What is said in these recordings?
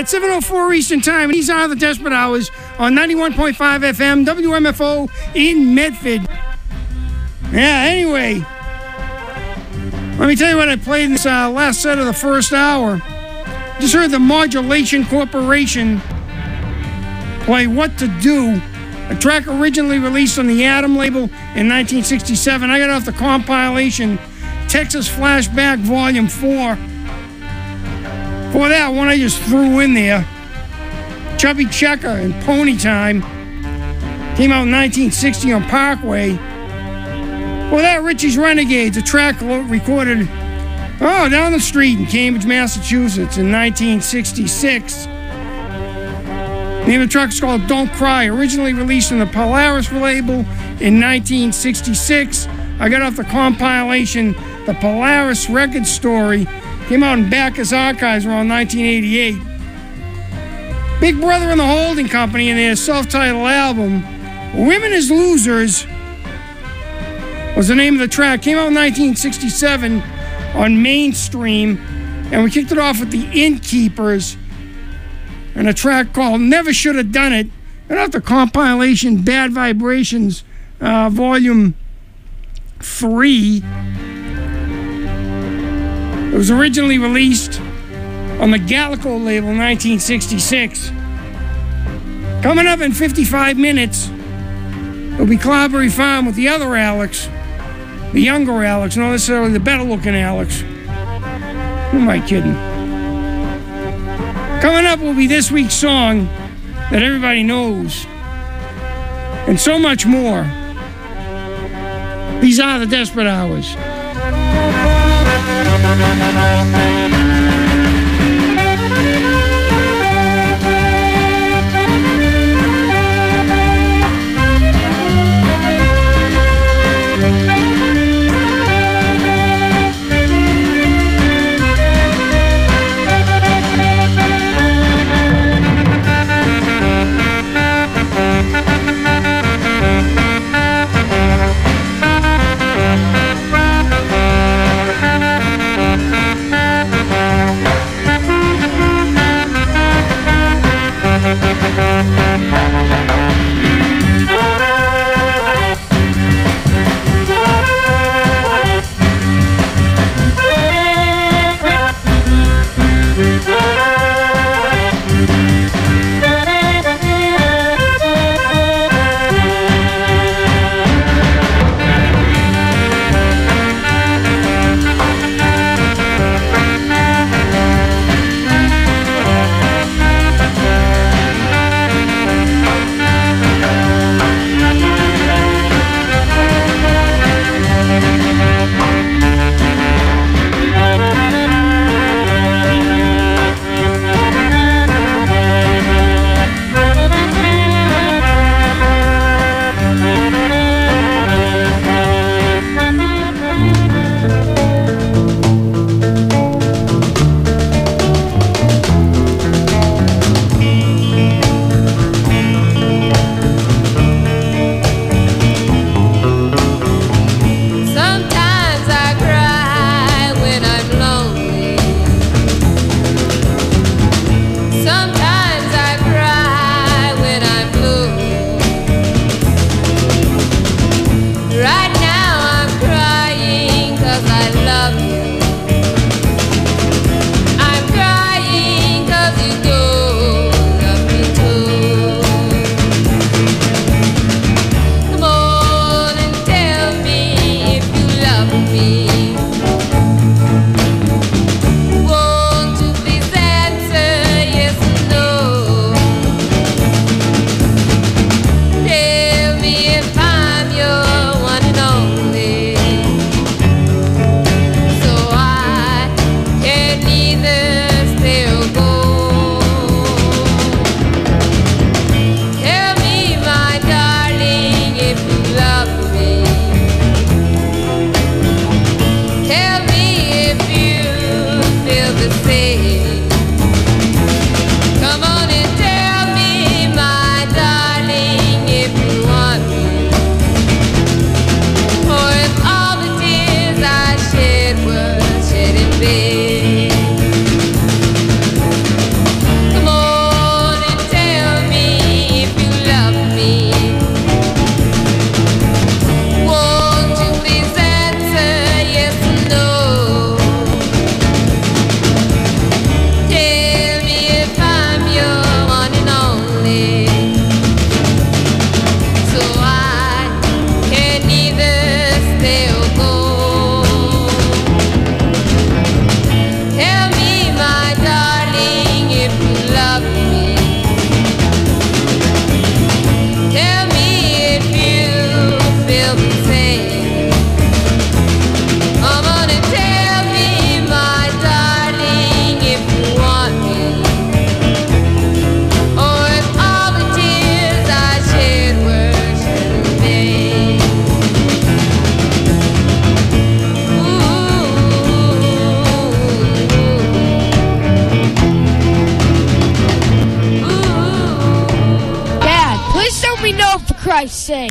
It's 7:04 Eastern Time. These are the Desperate Hours on 91.5 FM, WMFO in Medford. Yeah, anyway, let me tell you what I played in this last set of the first hour. Just heard the Modulation Corporation play What to Do, a track originally released on the Atom label in 1967. I got off the compilation Texas Flashback Volume 4. For that one, I just threw in there Chubby Checker and Pony Time. Came out in 1960 on Parkway. For that, Richie's Renegades, a track recorded down the street in Cambridge, Massachusetts in 1966. The name of the track is called Don't Cry, originally released on the Polaris label in 1966. I got off the compilation The Polaris Record Story. Came out in Bacchus Archives around 1988. Big Brother and the Holding Company and their self-titled album, Women as Losers, was the name of the track. Came out in 1967 on Mainstream, and we kicked it off with the Innkeepers and a track called Never Should Have Done It. And off the compilation Bad Vibrations, Volume 3. It was originally released on the Gallico label in 1966. Coming up in 55 minutes, it'll be Cloudberry Farm with the other Alex, the younger Alex, not necessarily the better-looking Alex. Who am I kidding? Coming up will be this week's song that everybody knows, and so much more. These are the Desperate Hours. Christ's sake.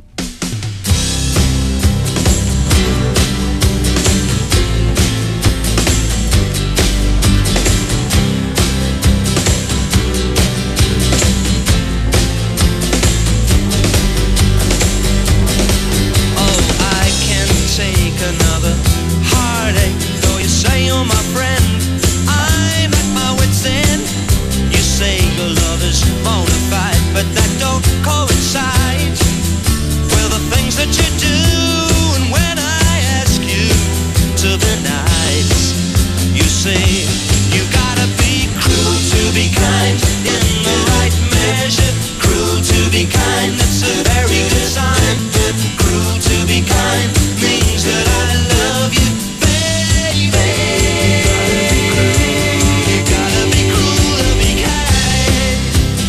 Another heartache, though you say you're my friend. I'm at my wit's end. You say your love is bona fide, but that don't coincide with the things that you do. And when I ask you to be nice, you say you gotta be cruel to be kind, in the right measure. Cruel to be kind, that's a very good sign. Cruel to be kind means that I love you, baby. You gotta be cruel to be kind.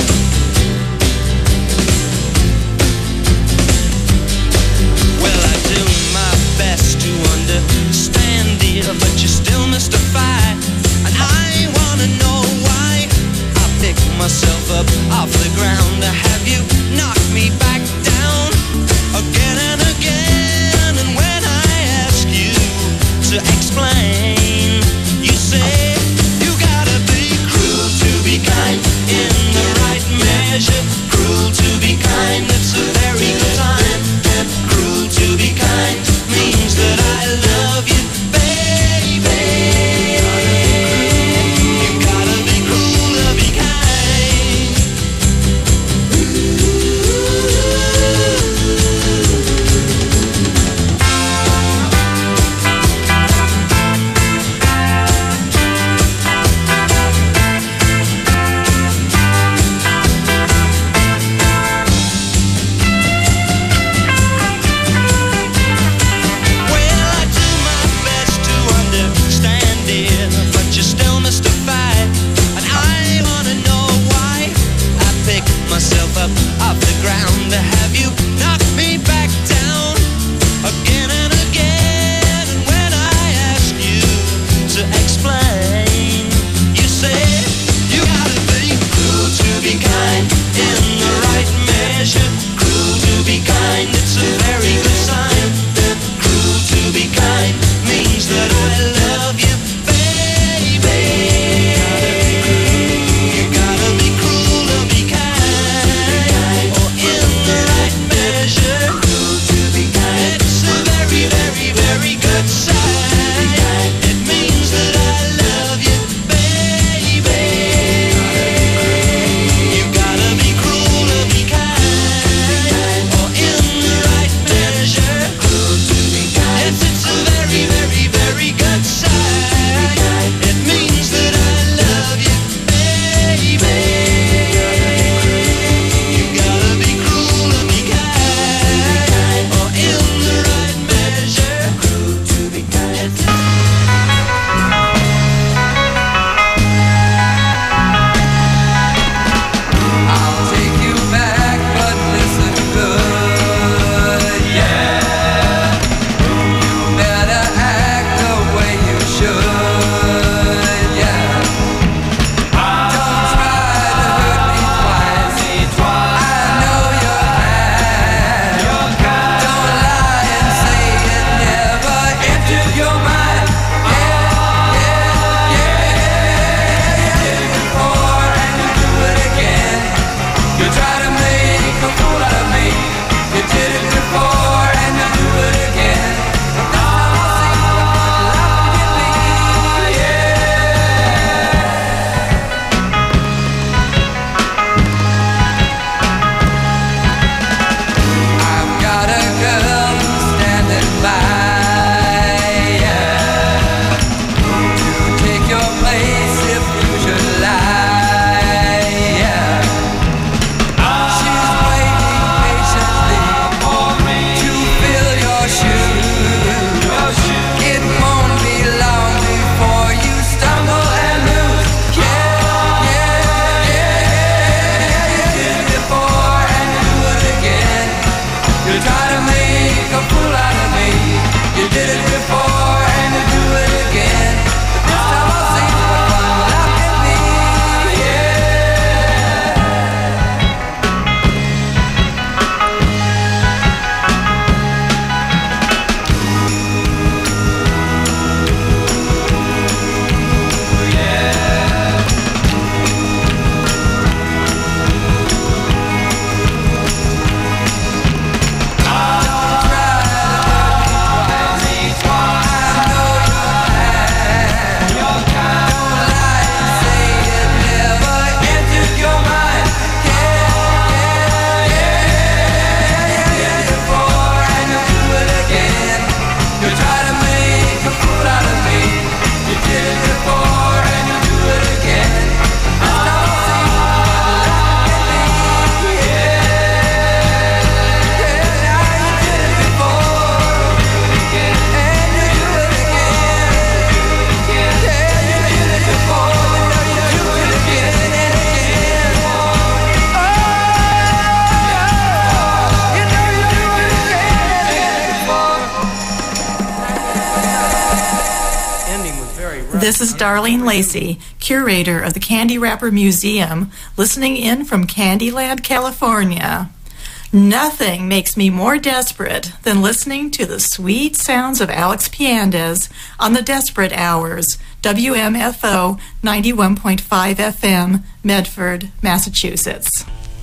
Well, I do my best to understand, dear, but you still mystify. And I wanna know why I pick myself up off the ground. Have you knocked me back down again and again? And when I ask you to explain, you say you gotta be cruel to be kind, in the right measure. Cruel to be kind, that's a very good time. Cruel to be kind means that I love you, baby. You gotta be cruel to be kind. Darlene Lacey, curator of the Candy Wrapper Museum, listening in from Candyland, California. Nothing makes me more desperate than listening to the sweet sounds of Alex Piandez on the Desperate Hours, WMFO 91.5 FM, Medford, Massachusetts.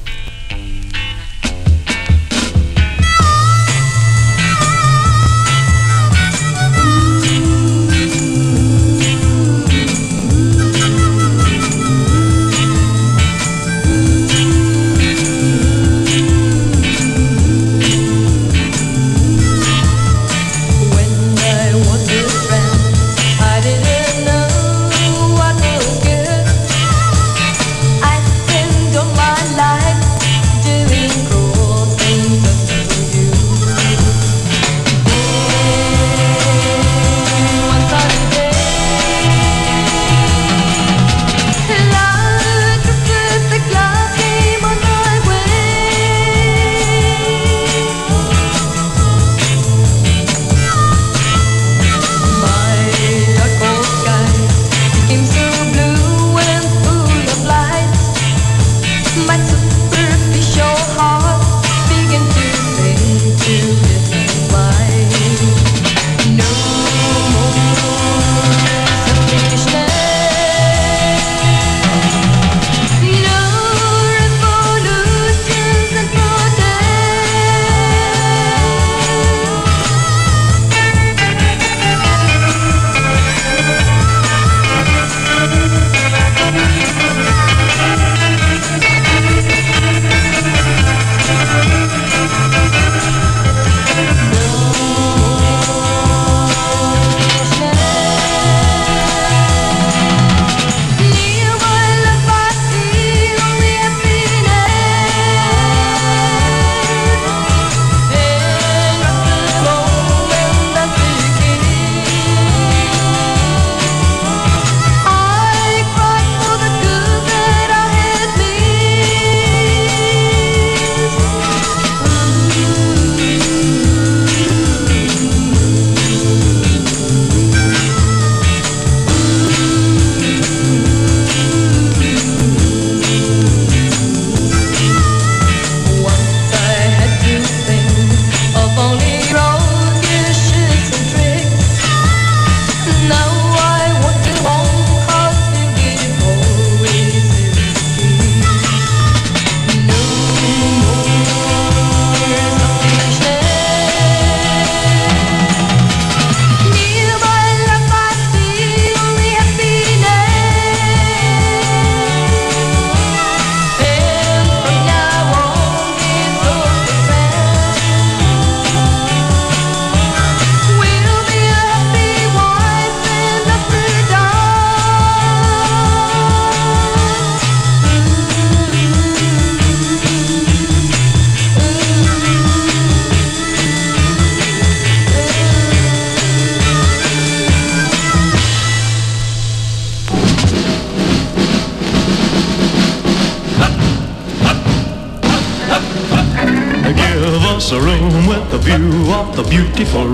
us a room with a view of the beautiful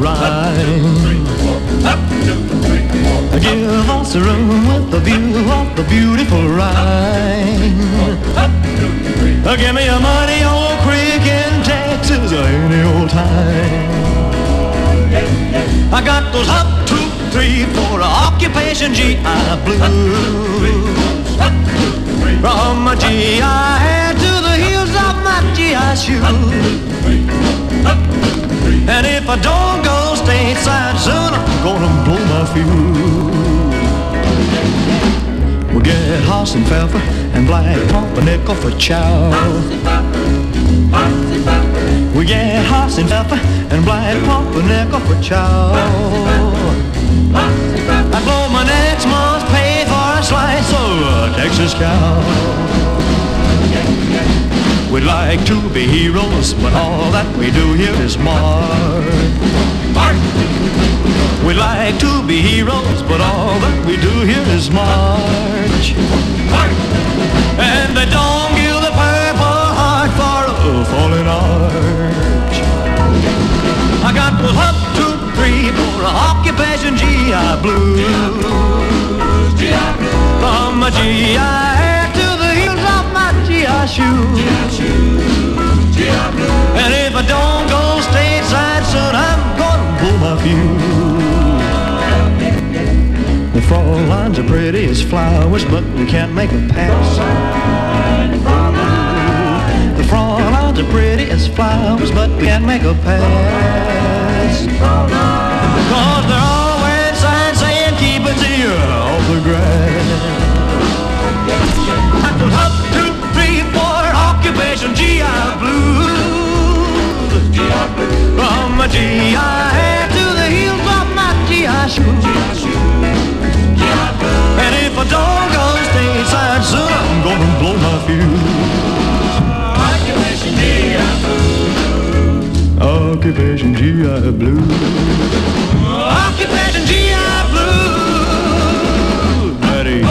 Rhine. Give us a room with a view of the beautiful Rhine. Give me a muddy old creek in Texas any old time. I got those 1, 2, 3, 4 occupation GI blues. From my GI hair to the heels of my GI shoes. And if I don't go stateside soon, I'm gonna blow my fuse. We'll get Haas and Pfeffer and black pumpernickel for chow. We get Haas and Pfeffer and black pumpernickel for chow. I blow my next month's pay for a slice of Texas cow. We'd like to be heroes, but all that we do here is march. We'd like to be heroes, but all that we do here is march. And they don't give the Purple Heart for a fallen arch. I got 1, 2, 3, 4 occupation GI blues. From my GI hat to the heels of my GI shoes. And if I don't go stateside soon, I'm gonna pull my fuse. The Fraulines are pretty as flowers, but we can't make a pass. The Fraulines are pretty as flowers, but we can't make a pass. Cause they're always signs saying keep it here off the grass. Up, 2, 3, 4, occupation GI blues. From my GI hat to the heels of my GI shoes. And if I don't go stateside soon, I'm gonna blow my fuse. Occupation GI blues. Occupation GI blues. Occupation GI blues. Ready.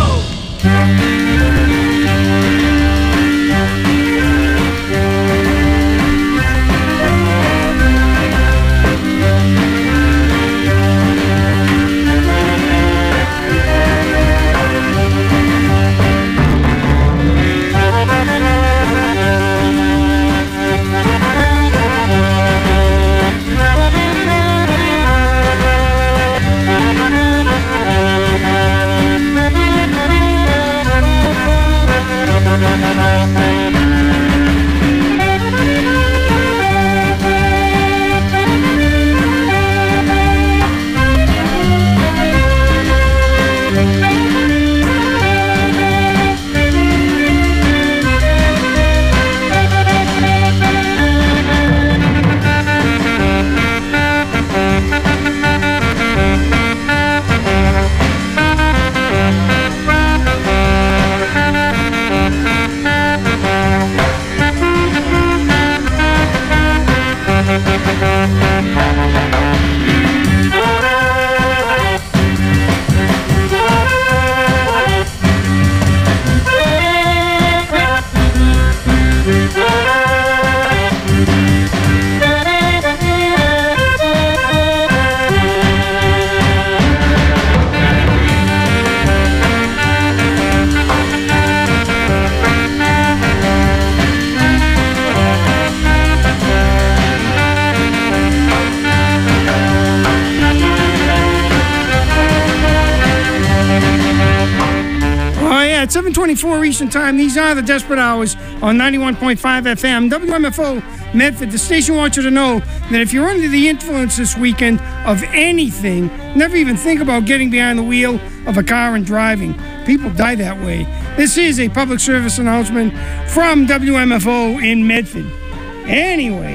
At 7:24 Eastern Time, these are the Desperate Hours on 91.5 FM, WMFO Medford. The station wants you to know that if you're under the influence this weekend of anything, never even think about getting behind the wheel of a car and driving. People die that way. This is a public service announcement from WMFO in Medford. Anyway,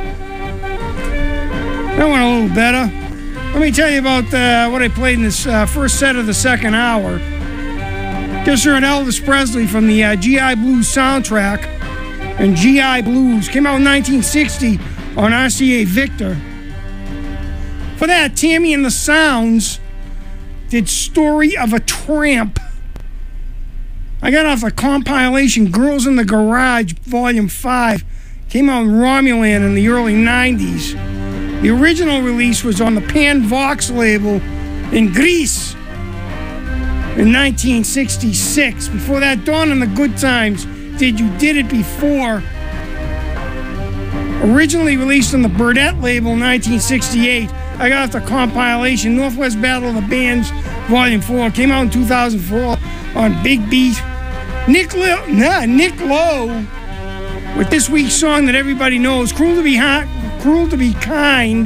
that went a little better. Let me tell you about what I played in this first set of the second hour. Just heard Elvis Presley from the GI Blues soundtrack. And GI Blues came out in 1960 on RCA Victor. For that, Tammy and the Sounds did Story of a Tramp. I got off the compilation Girls in the Garage, Volume 5. Came out in Romulan in the early 90s. The original release was on the Pan Vox label in Greece in 1966. Before that, Dawn and the Good Times did You Did It Before. Originally released on the Burdette label in 1968. I got off the compilation Northwest Battle of the Bands Volume 4. Came out in 2004 on Big Beat. Nick Lowe with this week's song that everybody knows, Cruel to Be Kind,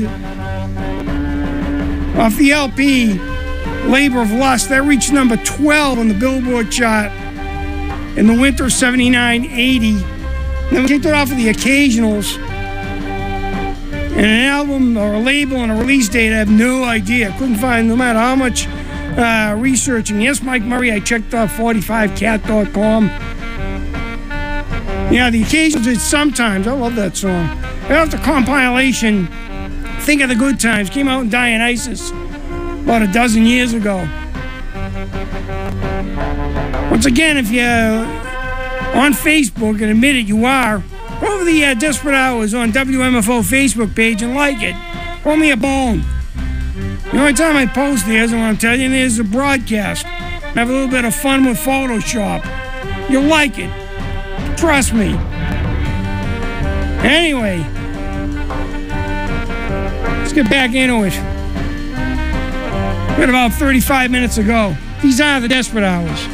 off the LP Labor of Lust. That reached number 12 on the Billboard chart in the winter of 79-80. Then we kicked it off of the Occasionals. And an album or a label and a release date, I have no idea. Couldn't find, no matter how much researching. Yes, Mike Murray, I checked out 45cat.com. Yeah, the Occasionals did Sometimes. I love that song. After the compilation, Think of the Good Times, came out in Dionysus about a dozen years ago. Once again, if you're on Facebook, and admit it, you are, go over the Desperate Hours on WMFO Facebook page and like it. Throw me a bone. The only time I post there is when I'm telling you there's a broadcast. have a little bit of fun with Photoshop. You'll like it. Trust me. Anyway, let's get back into it. We had about 35 minutes ago. These are the Desperate Hours.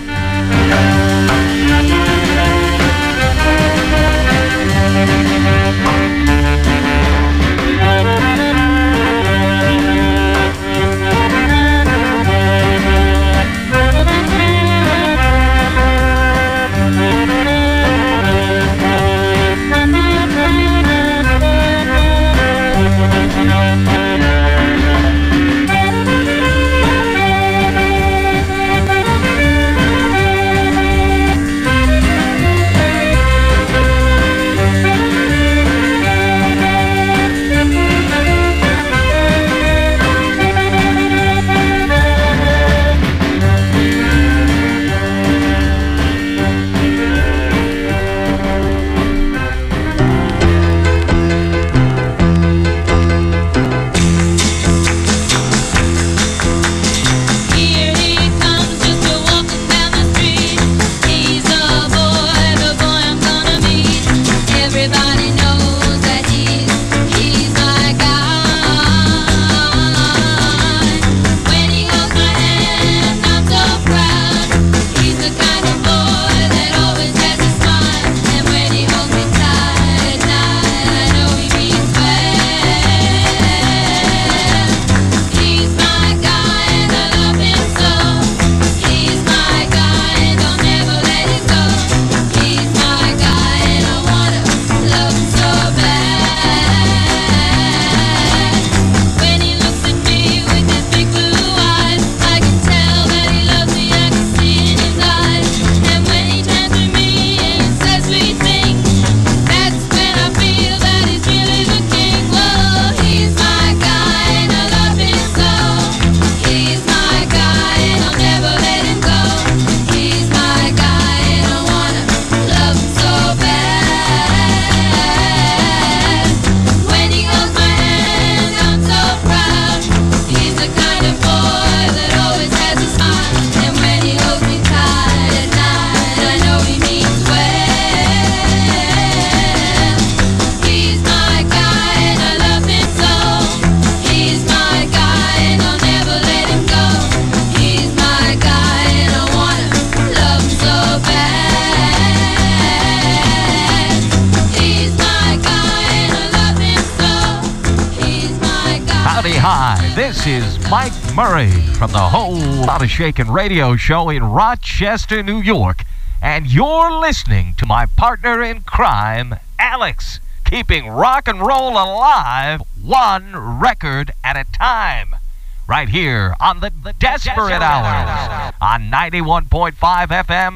This is Mike Murray from the Whole Lotta Shakin' radio show in Rochester, New York. And you're listening to my partner in crime, Alex, keeping rock and roll alive one record at a time. Right here on the Desperate Hours on 91.5 FM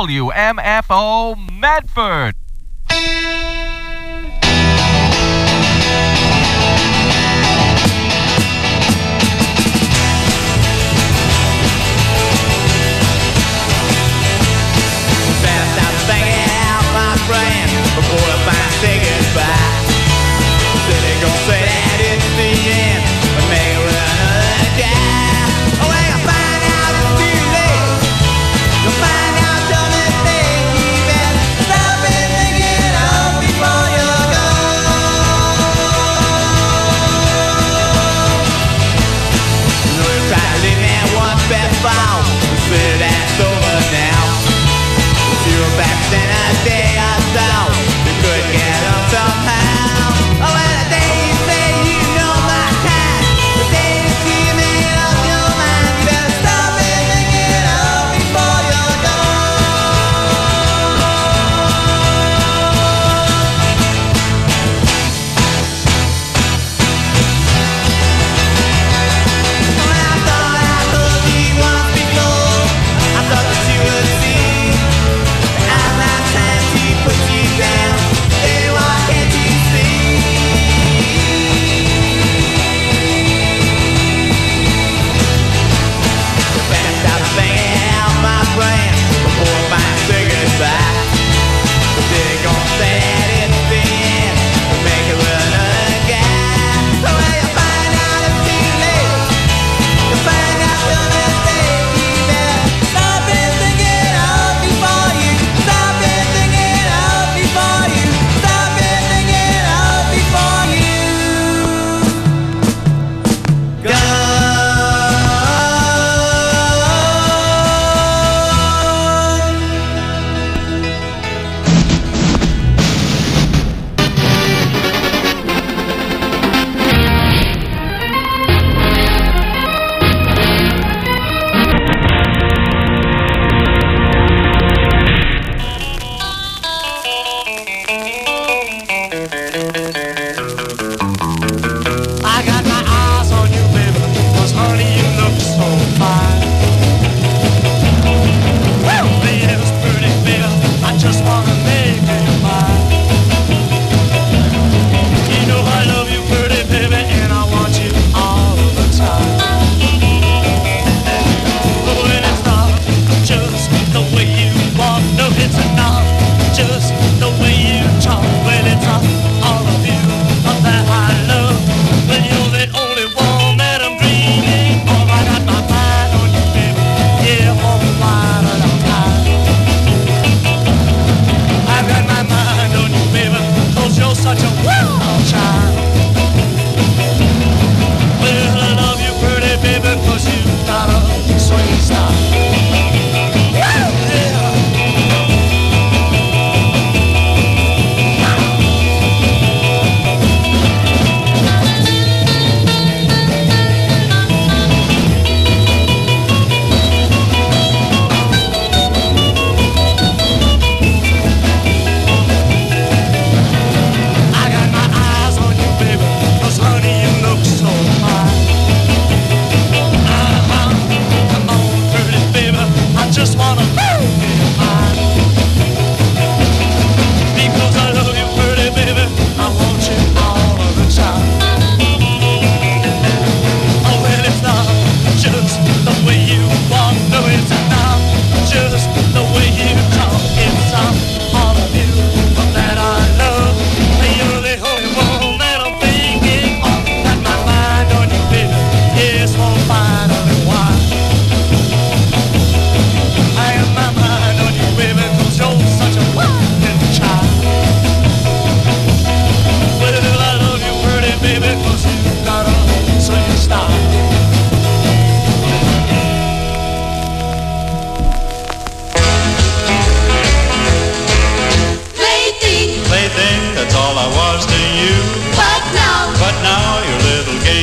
WMFO Medford. Before the band say goodbye, said they gon' say that it's the end, but make another guy. Oh, when I find out it's too late, you'll find out just the thing you've been. I've been thinking of before.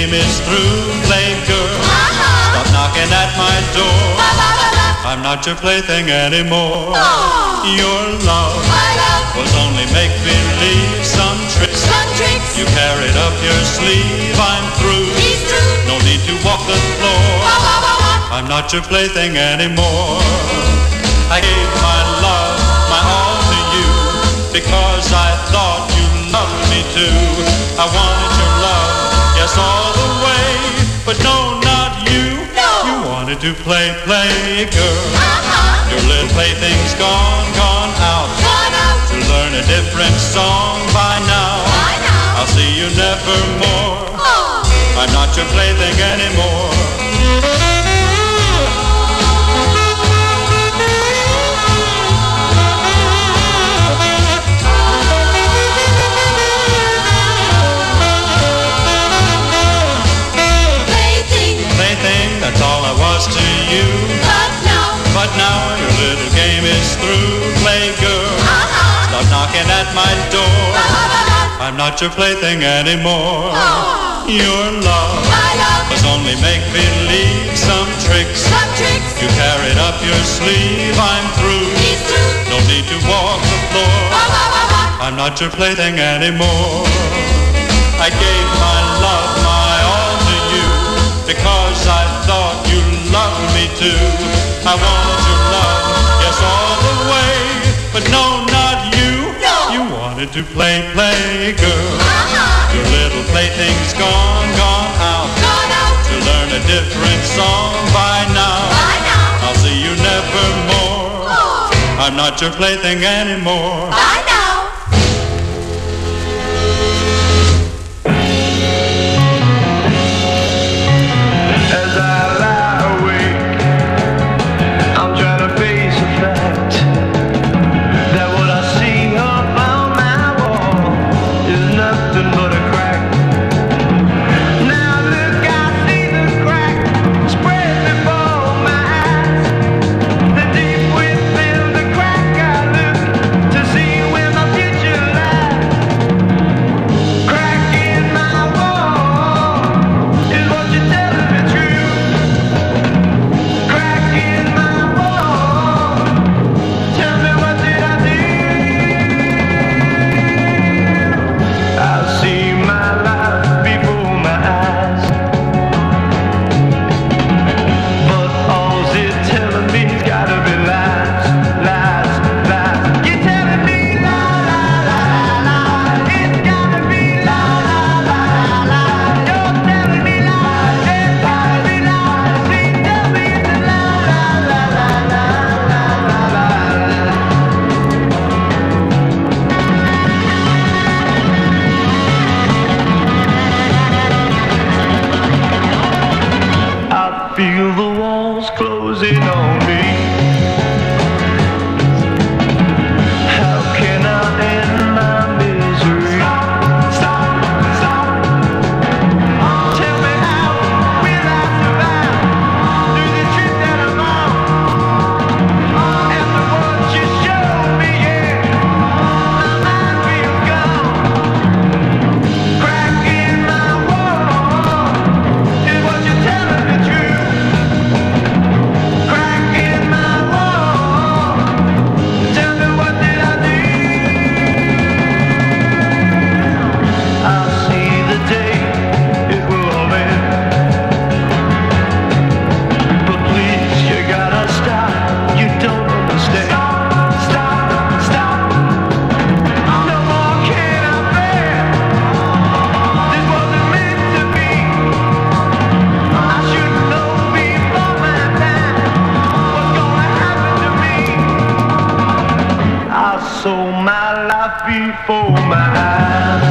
game is through, play girl. Stop knocking at my door. I'm not your plaything anymore. Your love was only make-believe, some tricks you carried up your sleeve. I'm through, no need to walk the floor. I'm not your plaything anymore. I gave my love, my all to you, because I thought you loved me too. I wanted your love, yes, all the way, but no, not you. You wanted to play, girl. Your little plaything's gone out to learn a different song by now. I'll see you nevermore. I'm not your plaything anymore. Plaything, that's all I was to you. But now your little game is through, play girl. Stop knocking at my door. I'm not your plaything anymore. Your love was only make-believe, some tricks you carried up your sleeve. I'm through, no need to walk the floor. I'm not your plaything anymore. I gave my love, my all to you, because I thought you loved me too. I wanted your love, yes, all the way, but no, not you. You wanted to play, girl. Your little plaything's gone out to learn a different song by now. I'll see you nevermore. I'm not your plaything anymore. As I lie awake, I'm trying to face the fact that what I see up on my wall is nothing but a crack. Now look, I see the crack spread before my eyes. The deep within the crack I look to see where my future lies. Crack in my wall is what you're telling me true. Crack in my wall, tell me what did I do? I see my life before my eyes, but all's it telling me's gotta be lies, lies, lies. You're telling me lie, lie, lie, lie. It's gotta be lie, lie, lie, lie. You're telling me lies, it's gotta be lies. Please tell me it's a lie, lie, lie, lie, lie, lie, lie. I feel the walls closing on me. How can I end my misery? Stop. Tell me how will I survive through the trip that I'm on? After what you showed me, yeah, my mind feels gone. Crack in my wall is what you're telling me true. Crack in my wall, tell me what did I do? I'll see the day it will all end, but please, you gotta stop. You don't understand. Stop. No more can I bear. This wasn't meant to be. I should know before my time what's gonna happen to me. I saw my life before my eyes,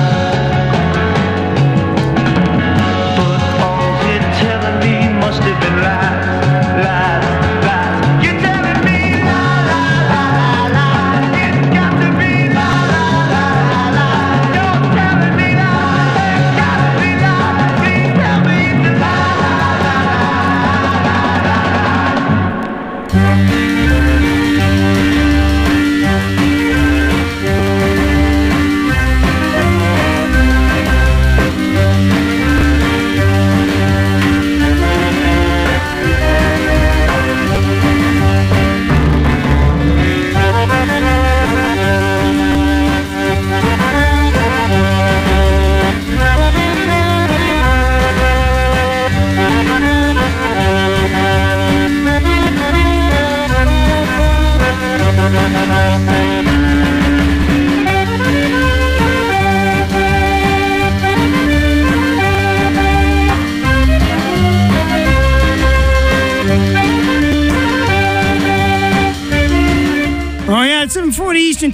but all you're telling me must have been lies, lies, lies. You're telling me lie, lie, lie, lie. It's got to be lie, lie, lie, lie. You're telling me lies, it's gotta be lies. Please tell me it's a lie, lie, lie, lie, lie.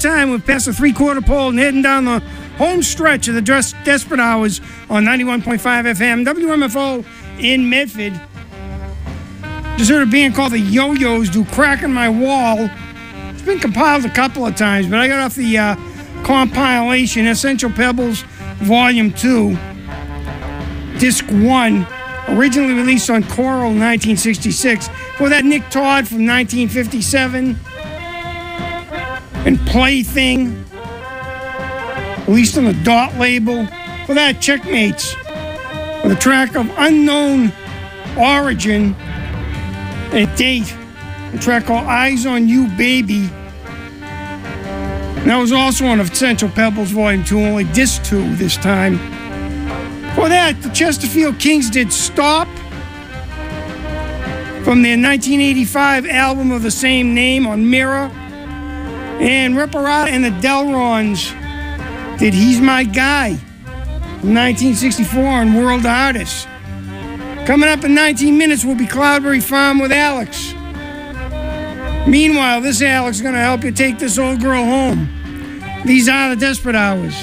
time. We're past the three-quarter pole and heading down the home stretch of the Desperate Hours on 91.5 FM, WMFO in Medford. Just heard a band called the Yo-Yos do Cracking My Wall. It's been compiled a couple of times, but I got off the compilation, Essential Pebbles Volume 2, Disc 1, originally released on Coral in 1966. For that, Nick Todd from 1957, and Plaything, released on the Dot label. For that, Checkmates, with a track of unknown origin and date, a track called Eyes on You, Baby. And that was also on Essential Pebbles Volume 2, only Disc 2 this time. For that, the Chesterfield Kings did Stop from their 1985 album of the same name on Mirror. And Reparata and the Delrons did He's My Guy from 1964 on World Artists. Coming up in 19 minutes will be Cloudberry Farm with Alex. Meanwhile, this Alex is going to help you take this old girl home. These are the Desperate Hours.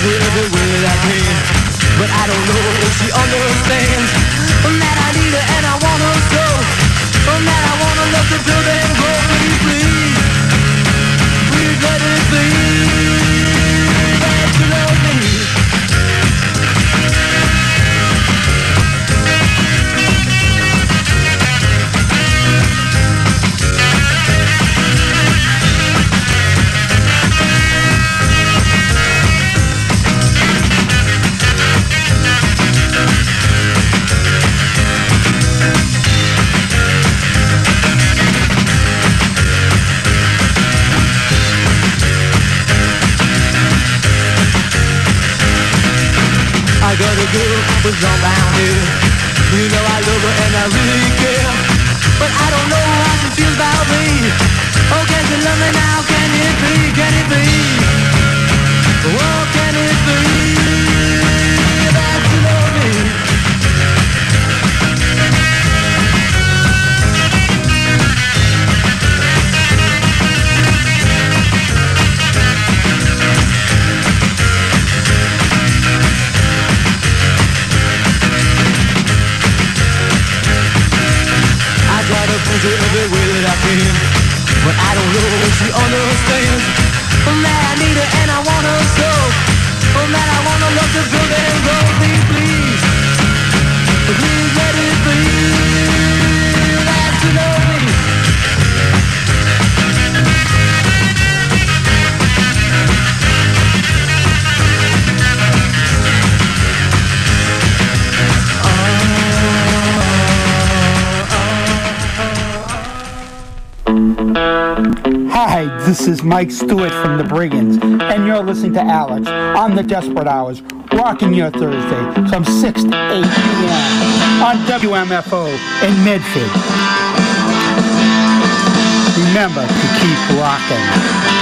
her every way that I can, but I don't know if she understands that I need her and I want her so, that I want to let the building go. Please, please, please let it be that you love me. I got a girl who's all down here. You know I love her and I really care, but I don't know how she feels about me. Oh, can she love me now? Can it be? Can it be? Oh, can it be that you love me? Every way that I can, but I don't know if she understands that I need her and I want her so, that I want to love the building go. Please, please, please let it be that you love me. Hi, this is Mike Stewart from the Brigands, and you're listening to Alex on the Desperate Hours, rocking your Thursday from 6 to 8 p.m. on WMFO in Medford. Remember to keep rocking.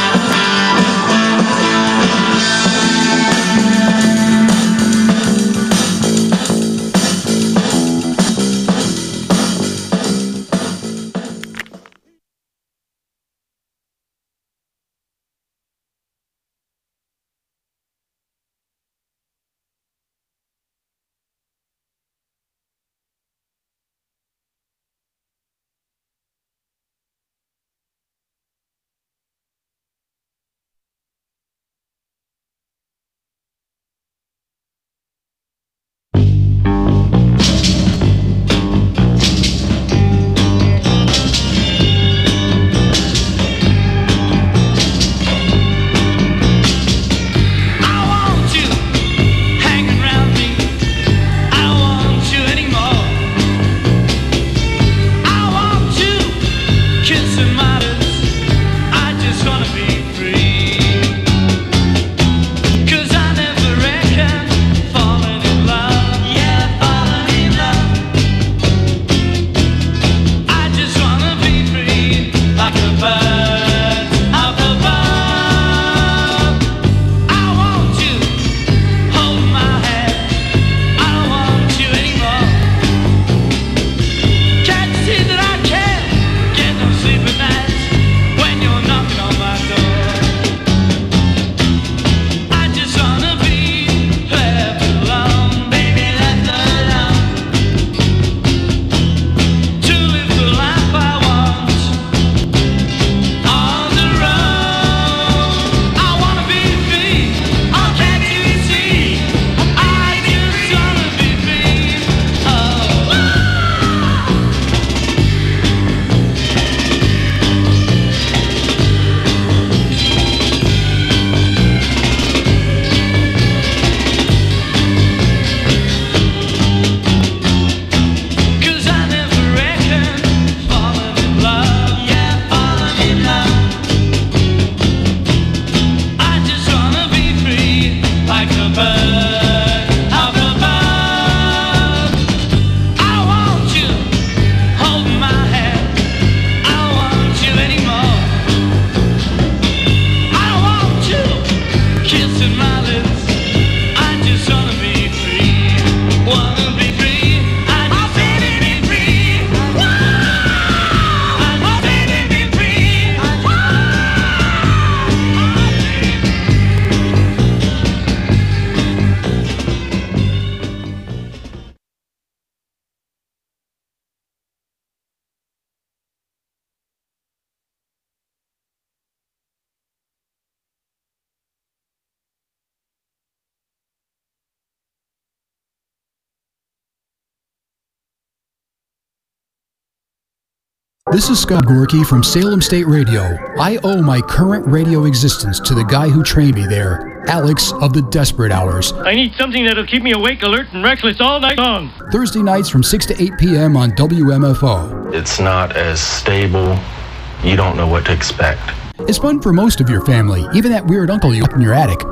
This is Scott Gorky from Salem State Radio. I owe my current radio existence to the guy who trained me there, Alex of the Desperate Hours. I need something that'll keep me awake, alert, and restless all night long. Thursday nights from 6 to 8 p.m. on WMFO. It's not as stable. You don't know what to expect. It's fun for most of your family, even that weird uncle you up in your attic.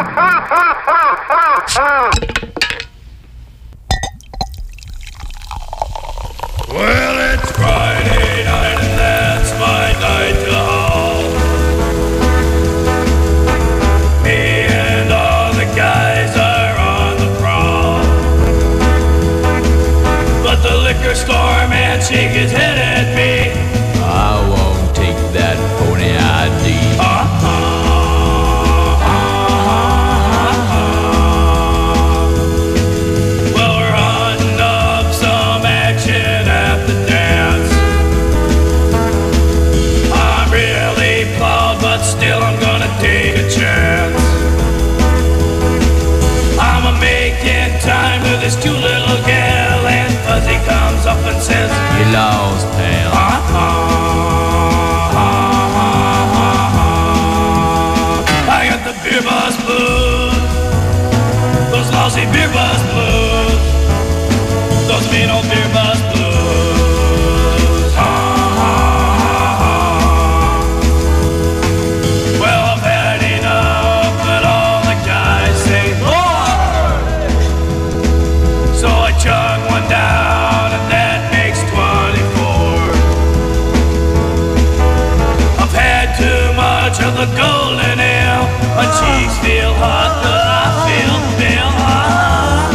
Well, it's Friday night and that's my night to haul. Me and all the guys are on the prowl. But the liquor store man shake his head at me. I won't take that pony ID. Well, we're hunting up some action at the dance. I'm really plowed, but still I'm gonna take a chance. I'm making time with this cute little gal, and Fuzzy comes up and says, You lost, pal. I got the beer bus blues, those lousy beer bus blues, those mean old beer bus blues. Well, I've had enough, but all the guys say more. So I chug one down, and that makes 24. I've had too much of the golden ale. My cheeks feel hot, but I feel hot.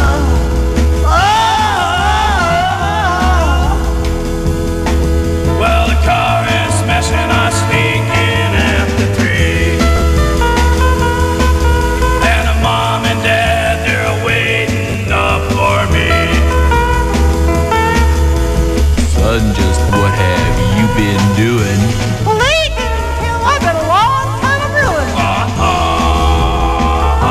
Well, the car is smashing, I sneak in after 3. And a mom and dad, they're waiting up for me. Son, just what have you been doing? Well, they didn't kill. I've been a long time of ruin.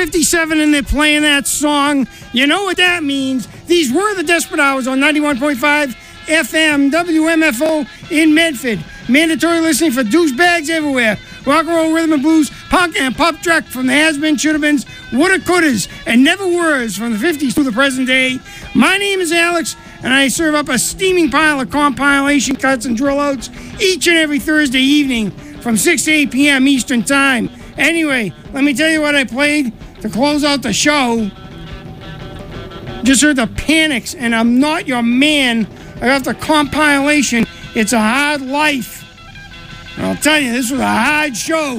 57 and they're playing that song. You know what that means. These were the Desperate Hours on 91.5 FM, WMFO in Medford. Mandatory listening for douchebags everywhere. Rock and roll, rhythm and blues, punk and pop track from the has-been, should-have-beens, woulda, couldas, and never weres from the 50s to the present day. My name is Alex, and I serve up a steaming pile of compilation cuts and drill outs each and every Thursday evening from 6 to 8 p.m. Eastern Time. Anyway, let me tell you what I played to close out the show. Just heard the Panics, and I'm Not Your Man. I got the compilation, It's a Hard Life. And I'll tell you, this was a hard show.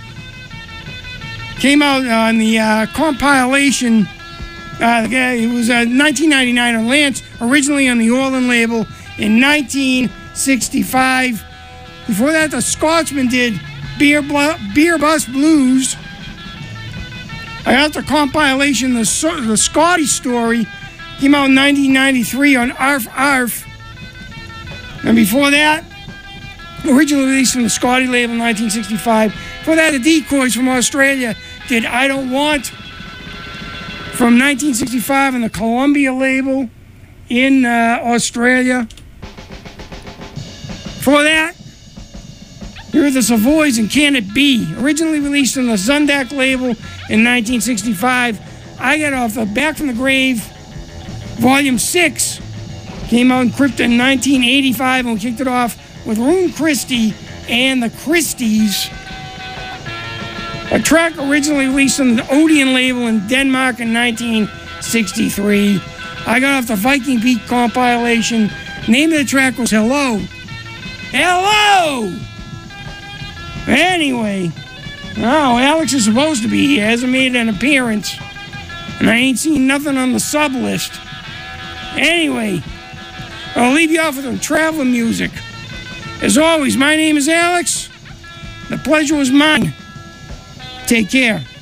Came out on the compilation. It was 1999 on Lance, originally on the Orland label in 1965. Before that, the Scotsman did Beer Bus Blues. I got the compilation, the Scotty Story. Came out in 1993 on Arf Arf. And before that, originally released from the Scotty label in 1965. Before that, the Decoys from Australia did I Don't Want from 1965 on the Columbia label in Australia. Before that, here are the Savoys and Can It Be, originally released on the Zundak label in 1965. I got off the Back from the Grave, Volume 6, came out in Crypta in 1985, and we kicked it off with Rune Christie and the Christies. A track originally released on the Odeon label in Denmark in 1963. I got off the Viking Beat compilation. Name of the track was Hello. Hello! Anyway, oh, Alex is supposed to be here. Hasn't made an appearance. And I ain't seen nothing on the sub list. Anyway, I'll leave you off with some traveling music. As always, my name is Alex. The pleasure was mine. Take care.